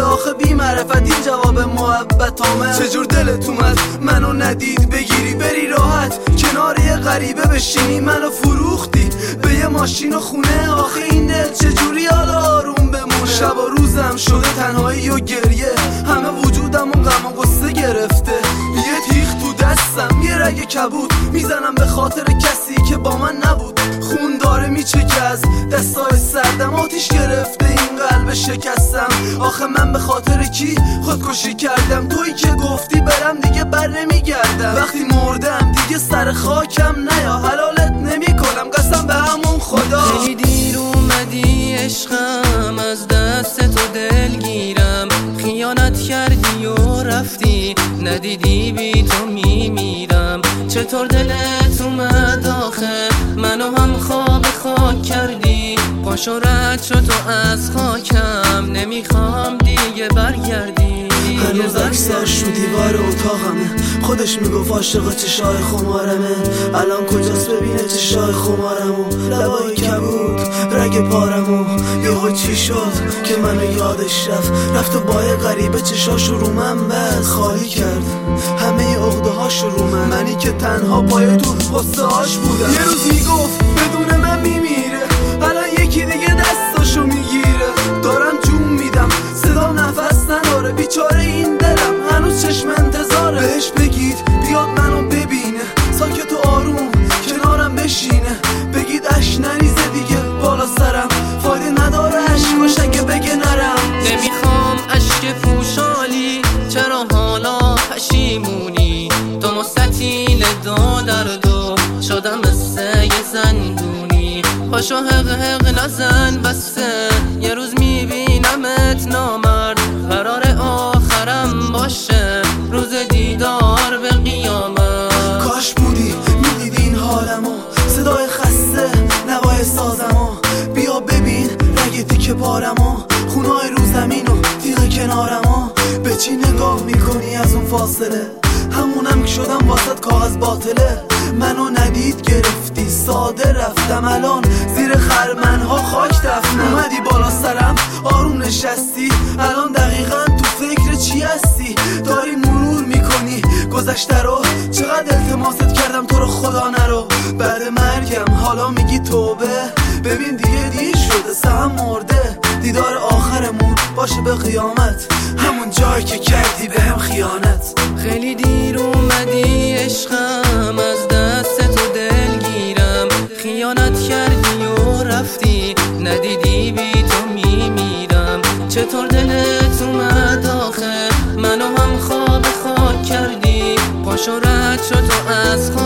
آخه بی معرفتی جواب محبتامه. چجور دلت اومد منو ندید بگیری بری راحت کنار یه غریبه بشینی؟ منو فروختی به یه ماشین و خونه، آخه این دل چجوری حالا آروم بمونه؟ شب و روزم شده تنهایی و گریه، همه وجودم و غم و غصه گرفته. یه تیغ تو دستم یه رگ کبود میزنم به خاطر کسی که با من نبود. خون داره میچکه از دستای سردم، آتیش گرفته این قلب شکستم. آخه من به خاطر کی خودکشی کردم؟ تویی که گفتی برم دیگه بر نمیگردم. وقتی مردم دیگه سر خاکم نیا، حلالت نمیکنم قسم به همون خدا. خیلی دیر اومدی عشقم، از دست تو دلگیرم. خیانت کردی و رفتی، ندیدی بی تو میمیرم. چطور دلت اومد آخه منو هم خواب خاک کردی؟ پاشو رد شو تو از خاکم، نمیخوام دیگه برگردی. هنوز عکساش رو دیوار اتاقمه، خودش میگفت عاشق چشای خمارمه. الان کجاست ببینه چشای خمارمو، لبای کبود رگ پارمو. یهو چی شد که منو یادش رفت و با یه غریبه چشاشو رو من بد خالی کرد، همه عقده هاشو رو منی که تنها پای تو غصه هاش بودم. یه روز میگفت بدون من میمیره، الان یکی دیگه دستاشو میگیره. دارم جون میدم صدا نفس نداره، بیچاره این دلم هنوز چشم انتظاره. بهش بگید بیاد منو ببینه، ساکت و آروم کنارم بشینه. بگید اش نریزه دیگه بالا سرم، فایده نداره عشقاش اگه بگه نرم. نمیخوام اشک پوشالی، چرا حالا پشیمونی؟ تو مستطیل دردو شدم مثل یه زندونی. پاشو حق حق نزن بسته، یه روز میبینمت نامرد. قرار آخرم باشه روز دیدار به قیامت. کاش بودی میدیدی این حالمو، صدای خسته نوای سازمو. بیا ببین رگ تیکه پارمو، خونای رو زمین و تیغ کنارمو. به چی نگاه میکنی از اون فاصله؟ همونم که شدم واسط کاغذ باطله. منو ندید گرفتی ساده رفتم، الان زیر خرمنها خاک دفنم. اومدی بالا سرم آروم نشستی، الان دقیقا تو فکر چی هستی؟ داری مرور میکنی گذشته رو، چقدر التماست کردم تو رو خدا نرو. بعد مرگم حالا میگی توبه، ببین دیگه دیر شده سهم مرده. دیدار آخرمون باشه به قیامت، همون جایی که کردی به هم خیانت. خیلی دیر اومدی عشقم، از دست تو دلگیرم. خیانت کردی و رفتی، ندیدی بی تو میمیرم. چطور دلت اومد آخه منو هم خواب خاک کردی؟ پاشو رد شو تو از